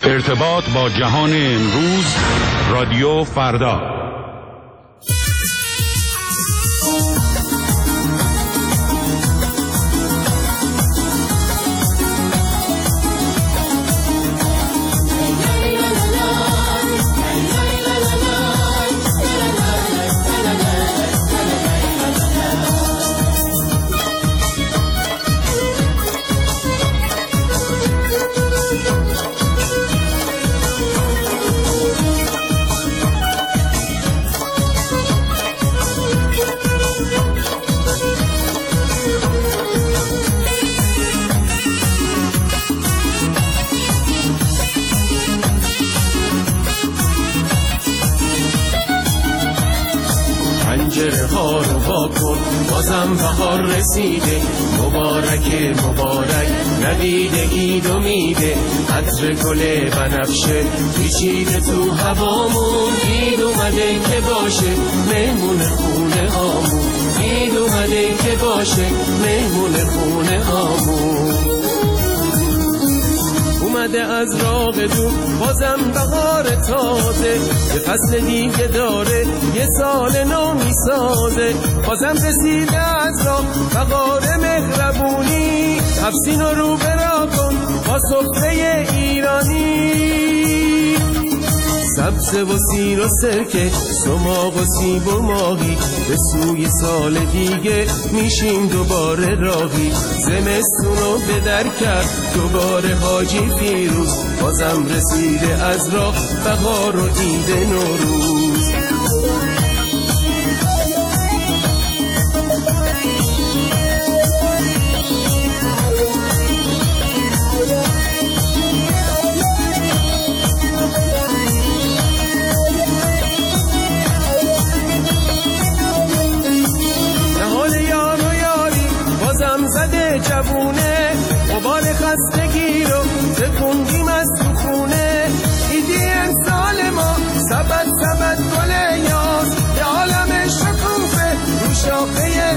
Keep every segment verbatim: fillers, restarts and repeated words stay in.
ارتباط با جهان امروز، رادیو فردا. پنجره ها رو وا کن، بازم بهار رسیده، مبارک مبارک نوید عید و میده، عطر گل بنفشه پیچیده تو هوامون، عید اومده که باشه مهمون خونه هامون، عید اومده که باشه مهمون خونه هامون. اومده از راه دور بازم بهار تازه، یه فصل دیگه داره یه سال نو میسازه، بازم رسیده از راه بهار مهربونی، حفظین رو برا کن با سفره ایرانی، سبز و سیر و سرکه سماق و سیب و ماهی، به سوی سال دیگه میشیم دوباره راهی، زمستونو به در کرد دوباره حاجی فیروز، بازم رسیده از راه بهار و عید نوروز. جوونه غبار خستگی رو تکوندیم از تو خونه، ایدی امسال ما سبت سبت گل یاز، یه عالم شکوفه رو شاخه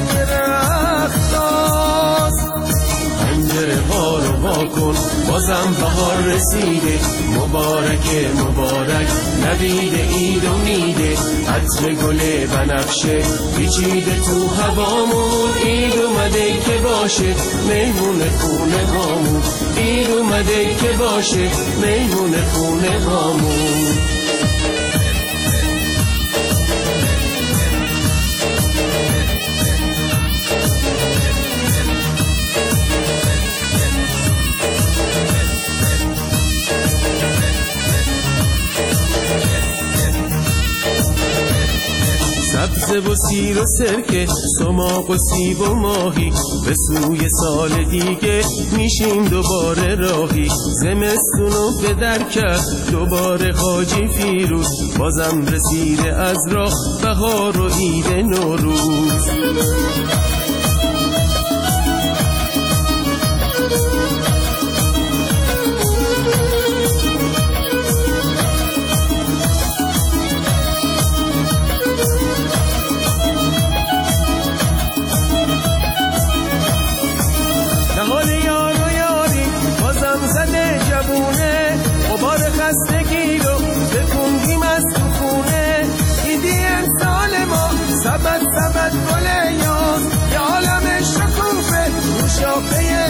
درختاست. پنجره ها رو وا کن، بازم بهار رسیده، مبارک مبارک نوید عید و میده، عطر گل بنفشه پیچیده تو هوامون، عید اومده که باشه مهمون خونه هامون، عید اومده که باشه مهمون خونه هامون. سبز و سیر و سرکه سماق و سیب و ماهی، به سوی سال دیگه میشیم دوباره راهی، زمستونو به در کرد دوباره حاجی فیروز، بازم رسیده از راه بهار و عید نوروز. خستگی رو بکندیم از تو خونه، ایدی امسال ما سبت سبت گل یاز، یه عالم شکوفه رو شاخه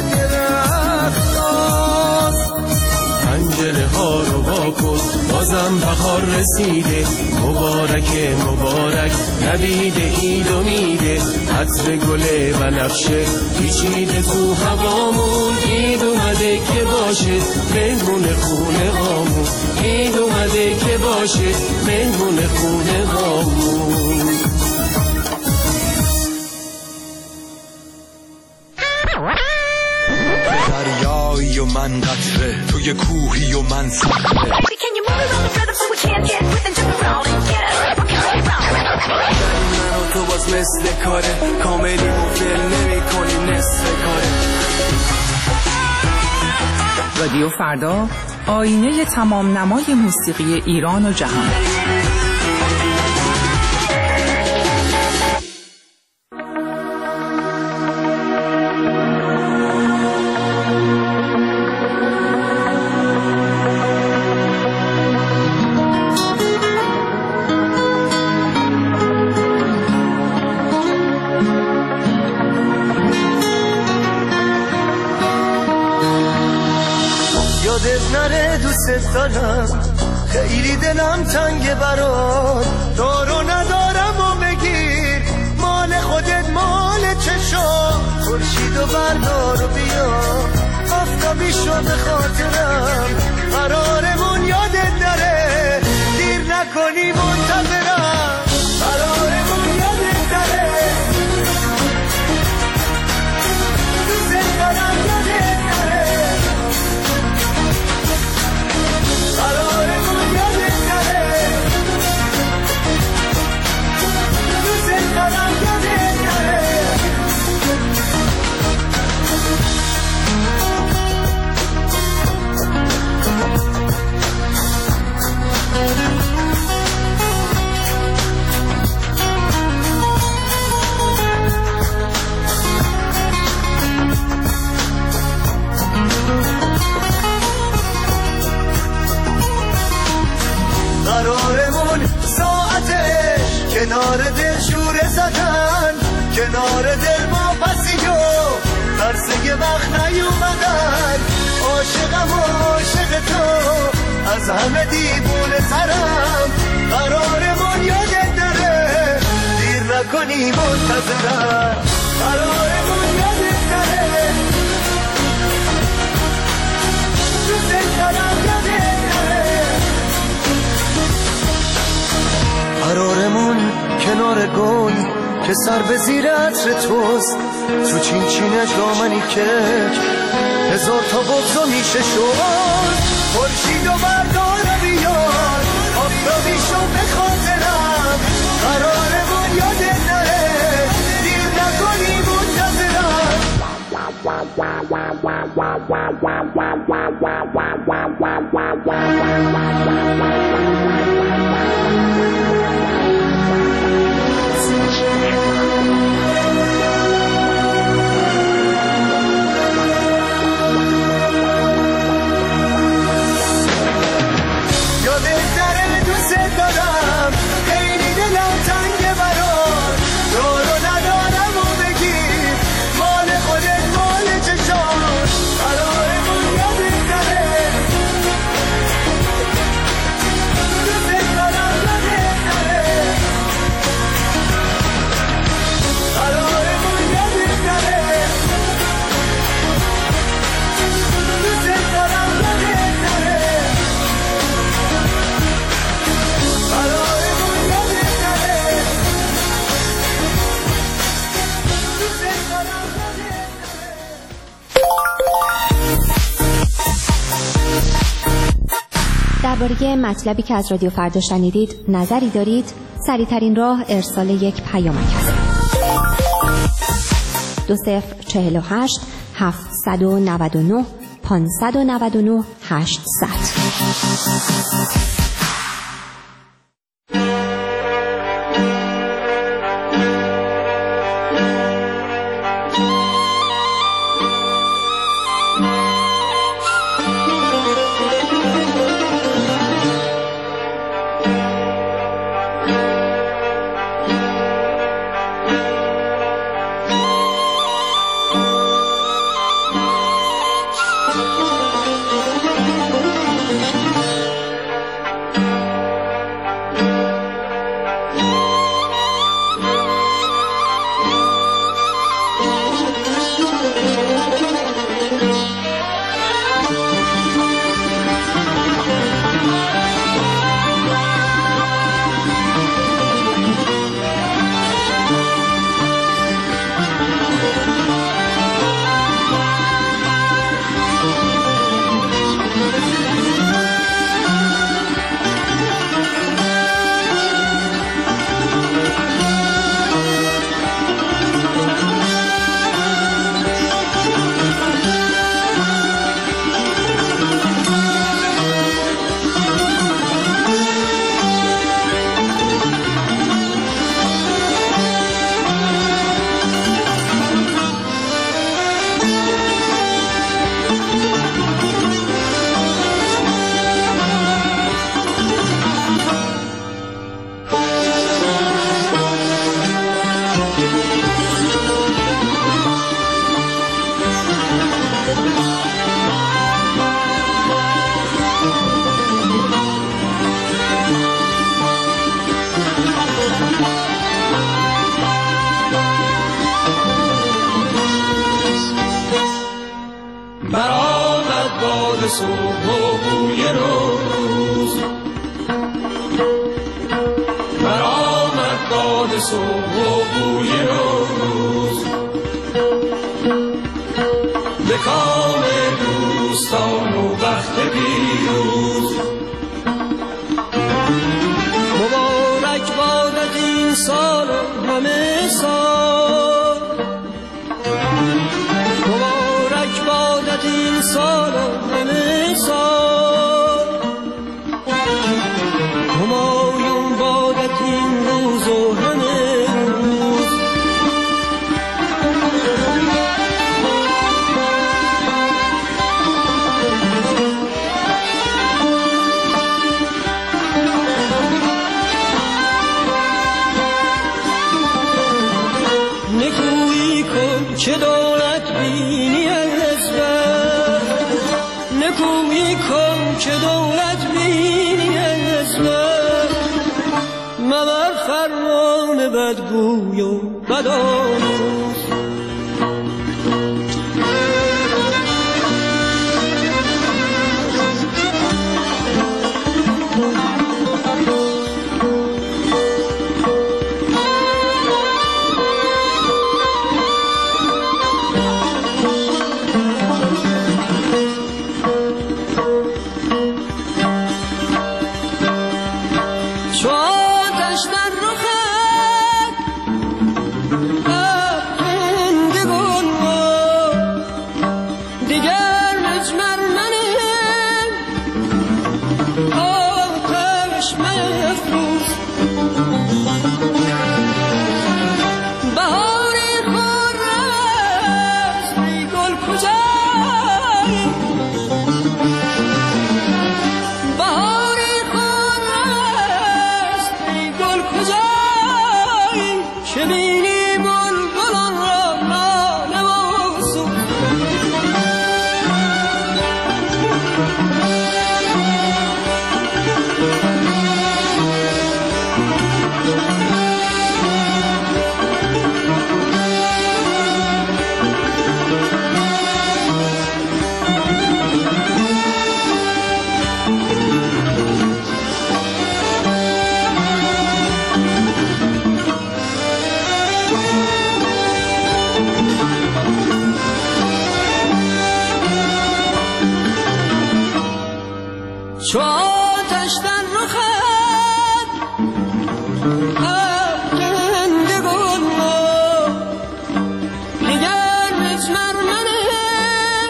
درختاست. پنجره ها رو وا کن، بازم بهار رسیده، مبارک مبارک نوید عید و میده، عطر گل بنفشه پیچیده تو هوامون، عید اومده که باشه مهمون خونه هامون، عید اومده که باشه مهمون خونه هامون. دریایی و من قطره، توی کوهی و من صخره، من و تو باز مثل کاره، کاملی مفل نمی کنی نصف کاره. رادیو فردا، آینه تمام نمای موسیقی ایران و جهان. یادت نره دوست دارم، خیلی دلم تنگ برات، دارو ندارم و بگیر، مال خودت مال چشام، خورشید و بردار و بیا، آفتابی شو به خاطرم، قرارمون یادت نره، دیر نکنی منتظرم، قرارمون یادت نره، دوست دارم یادت نره، قرارمون یادت نره، دوست دارم یادت نره. قرارمون ساعتش کنار دل شوره زدن، کنار دل ما پسی و ترسه وقت نیومدن، عاشقم و عاشق تو از همه دیوونه ترم، قرارمون یادت نره، دیر نکنی منتظرم، قرارمون یادت نره، دوست دارم یادت نره، قرارمون کنار گل که سر به زیر عطر توست، تو چین چینش دامنی که هزار تا بغضا میشه شد، خورشید و بردار بیار، آفتابی شو به خاطرم، قرارمون یادت نره، دیر نکنی منتظرم. یادت نره دوست دارم، خیلی دلم تنگ برات، دارو ندارم و بگیر، مال خودت مال چشام، قرارمون یادت نره، دوست دارم یادت نره، قرارمون یادت نره، دوست دارم یادت نره. درباره مطلبی که از رادیو فردا شنیدید نظری دارید؟ سریع‌ترین راه ارسال یک پیامک است. دو صفر چهل و هشت هفتصد و نود و نه پانصد و نود و نه هشتصد. صبح و بوی نوروز، برآمد باد صبح و بوی نوروز، به کام دوستان و بخت پیروز. مبارک بادت این سال و همه سال، مبارک بادت این سال و همه سال، همایون بادت این روز و همه روز. نکویی کن چه دولت بینی از بر، نکویی کن چه دولت بینی از بر، مبر فرمان بدگوی و بدآموز. چو آتش در رخت افکنده گل ما، دیگر مجمر منه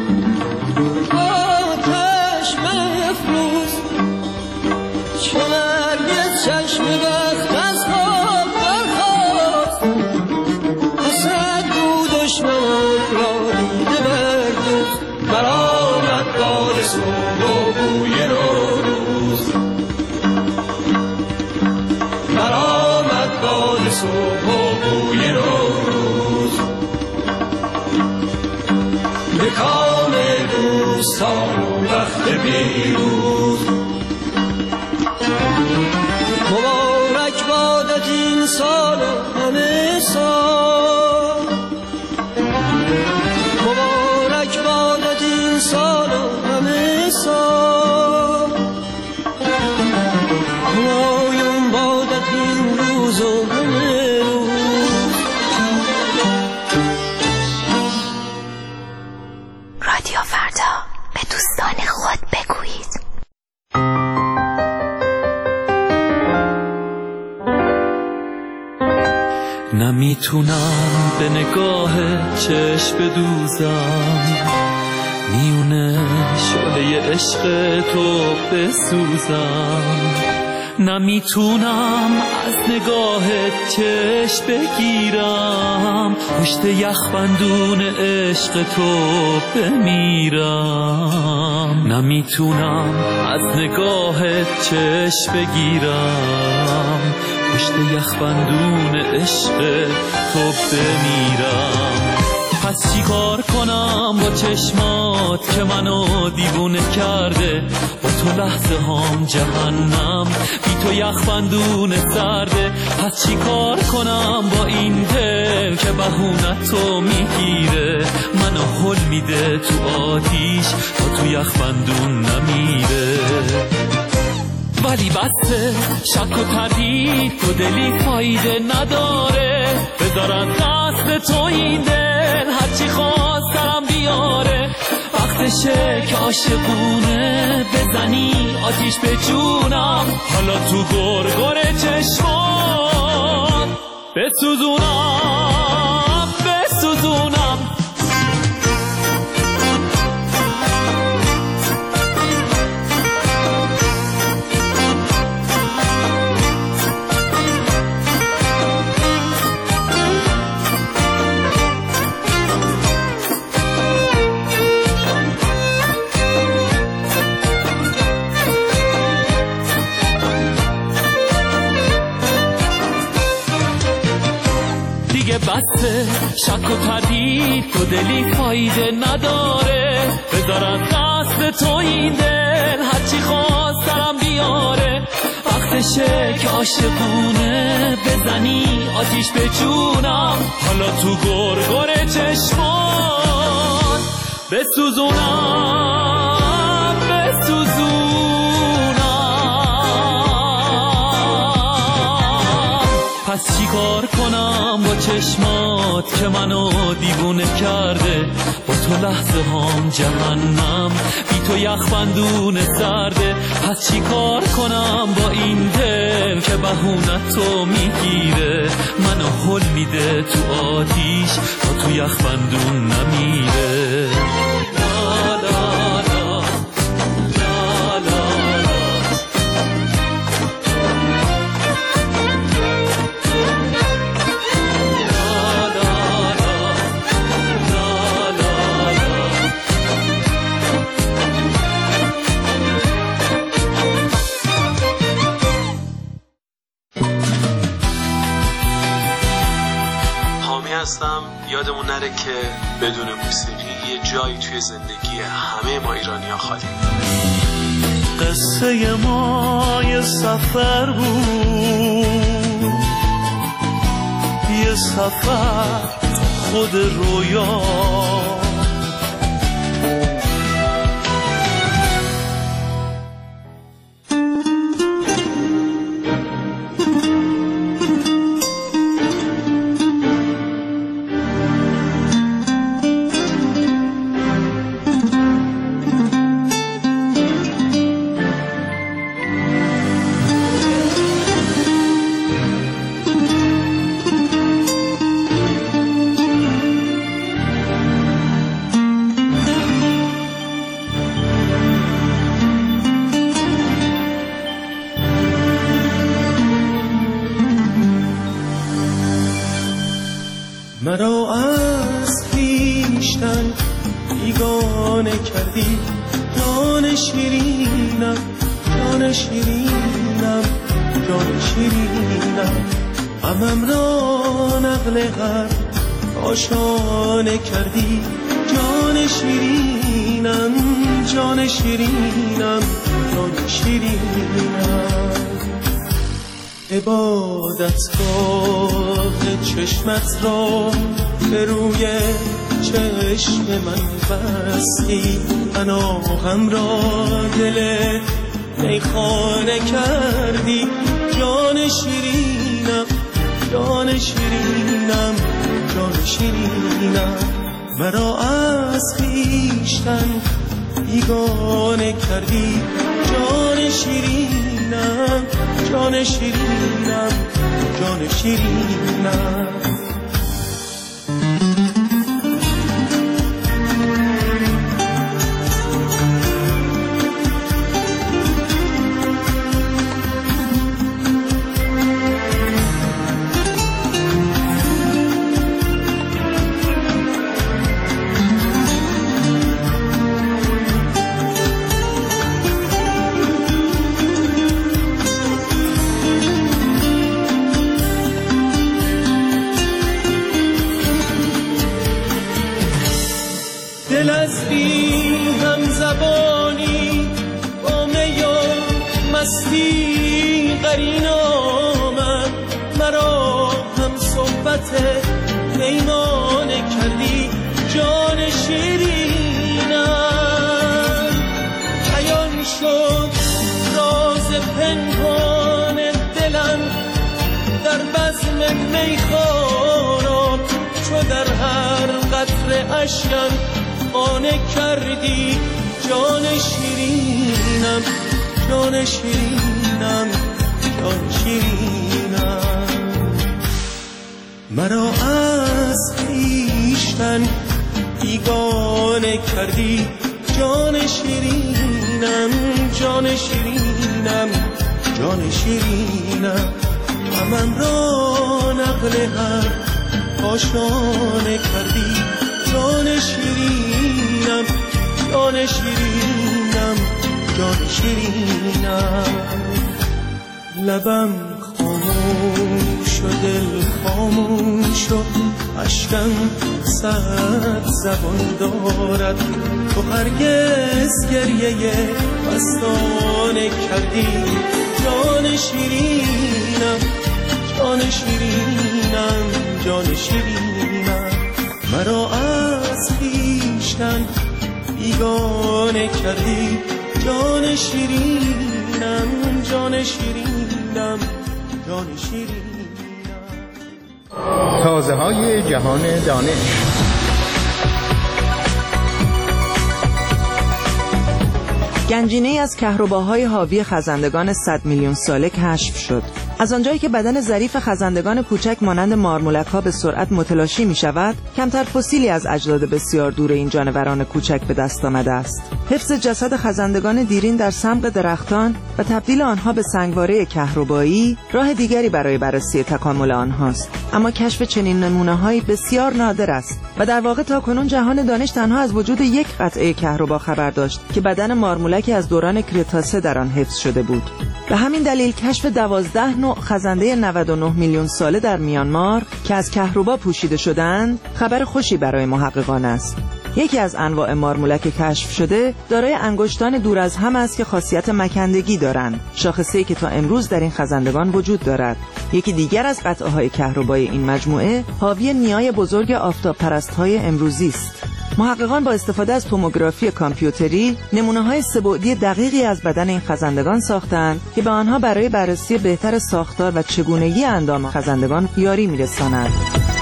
آتش مفروز. چو نرگس چشم بخت از خواب برخاست، حسد بود دشمن را دیده بردوز. برآمد باد صبح و بوی نوروز، برآمد باد صبح و بوی نوروز، به کام دوستان و بخت پیروز. مبارک بادت این سال و همه سال، مبارک بادت این سال و همه سال، همایون بادت این روز و همه روز. رادیو فردا، به دوستان خود بگویید. نمیتونم به نگاه چشم بدوزم، میونه شعله عشق تو بسوزم. نمیتونم از نگاه چشم بگیرم، پشت یخبندون عشق تو بمیرم. نمیتونم از نگاه چشم بگیرم، پشت یخبندون عشق تو بمیرم. پس چی کار کنم با چشمات که منو دیوونه کرده؟ با تو لحظه هام جهنم، بی تو یخبندون سرده. پس چی کار کنم با این دل که بهونت تو میگیره؟ منو هل میده تو آتیش تا تو یخبندون نمیره. ولی بسته شک و تردید تو دلی فایده نداره. بذار از دست تو این دل هرچی خواست سرم بیاره. وقتشه که عاشقونه بزنی آتیش به جونم. حالا تو گرگر چشمات بسوزونم بسوزونم. بسته شک و تردید تو دلی فایده نداره. بذار از دست تو این دل هرچی خواست سرم بیاره. وقتشه که عاشقونه بزنی آتیش به جونم. حالا تو گرگر چشمات بسوزونم بسوزونم. پس چی کار کنم با چشمات که منو دیوونه کرده؟ با تو لحظه هام جهنم، بی تو یخبندون سرده. پس چی کار کنم با این دل که بهونت تو میگیره؟ منو هل میده تو آتیش تا تو یخبندون نمیره. لا لا لا لا لا لا. هستم. یادمون نره که بدون موسیقی یه جایی توی زندگی همه ما ایرانی‌ها خالی. قصه ما یه سفر بود، یه سفر خود رویا. مرا از خویشتن بیگانه کردی. جان شیرینم جان شیرینم جان شیرینم. غمم را نقل هر آشانه کردی. جان شیرینم جان شیرینم جان شیرینم. عبادتگاه چشمت را به روی چشم من بستی. پناهم را دل میخانه کردی. جان شیرینم جان شیرینم جان شیرینم. مرا از خویشتن بیگانه کردی. جان شیرینم جان شیرینم جان شیرینم. شدی قرین آمد، مرا هم صحبت پیمانه کردی جان شیرینم. بیان شد راز پنهان دلم در بزم میخواران، چو در هر قطره اشکم خانه کردی جان شیرینم، جان شیرینم، جان شیرینم. مرا از خویشتن بیگانه کردی جان شیرینم، جان شیرینم، جان شیرینم. غمم را نقل هر کاشانه کردی جان شیرینم، جان شیرینم، جان شیرینم. لبم خاموش و دل خاموش و اشکم صد زبان دارد، تو هرگز گریه مستانه کردی جان شیرینم، جان شیرینم، جان شیرینم. مرا از خویشتن بیگانه کردی جان شیرینم، جان شیرینم، جان شیرینم. تازه های جهان دانش. گنجینه‌ای از کهرباهای حاوی خزندگان صد میلیون ساله کشف شد. از آنجایی که بدن ظریف خزندگان کوچک مانند مارمولک‌ها به سرعت متلاشی می‌شود، کمتر فسیلی از اجداد بسیار دور این جانوران کوچک به دست آمده است. حفظ جسد خزندگان دیرین در سمق درختان و تبدیل آنها به سنگواره کهربایی راه دیگری برای بررسی تکامل آنهاست. اما کشف چنین نمونه‌هایی بسیار نادر است و در واقع تاکنون جهان دانش تنها از وجود یک قطعه کهربا خبر داشت که بدن مارمولکی از دوران کریتاسه در آن حفظ شده بود. به همین دلیل کشف دوازده نوع خزنده نود و نه میلیون ساله در میانمار که از کهربا پوشیده شدند خبر خوشی برای محققان است. یکی از انواع مارمولک کشف شده دارای انگشتان دور از هم است که خاصیت مکندگی دارند، شاخصه‌ای که تا امروز در این خزندگان وجود دارد. یکی دیگر از قطعه‌های کهربایی این مجموعه حاوی نیای بزرگ آفتاب پرست‌های امروزی است. محققان با استفاده از توموگرافی کامپیوتری نمونه‌های سه‌بعدی دقیقی از بدن این خزندگان ساختند که به آنها برای بررسی بهتر ساختار و چگونگی اندام خزندگان یاری می‌رساند.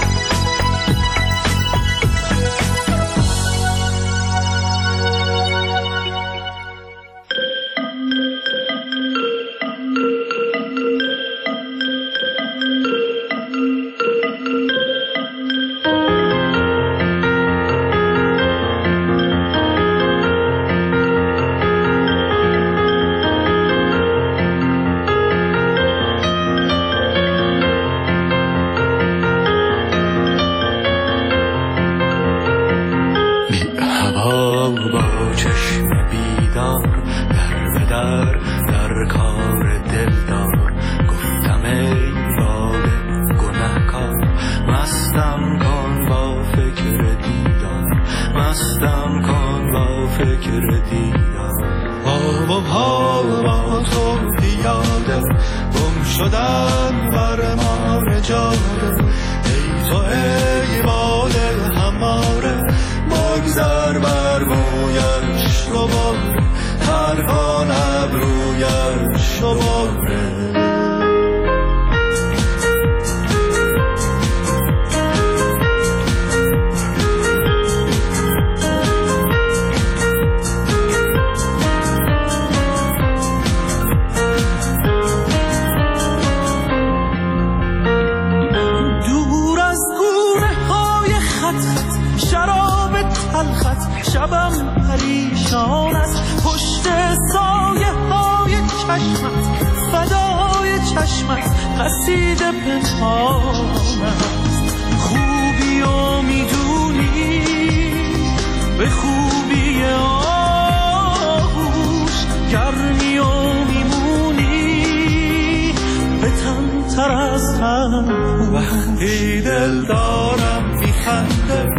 وقتی دل دارم میخنده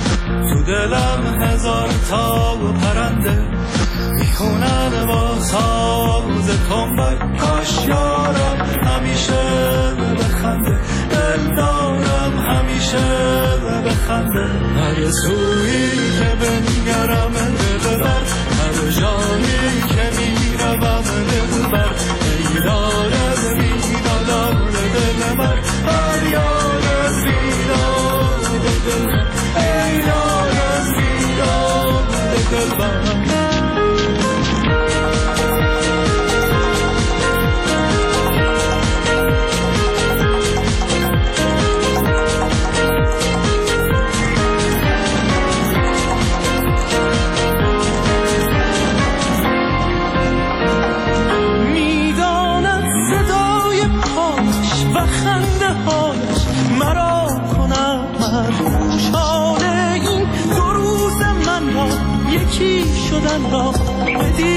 تو دلم هزار تا پرنده میخونن با ساز تنبک هوشیارم همیشه بخنده، دل دارم همیشه بخنده. هر سویی که بنگرم دل بر، هر جایی که میروم دل بر. ای دارد بیدادار دل بر، فریاد بیداد دل بر. ای دارد بیداد دل بر. یکی شدن را بدی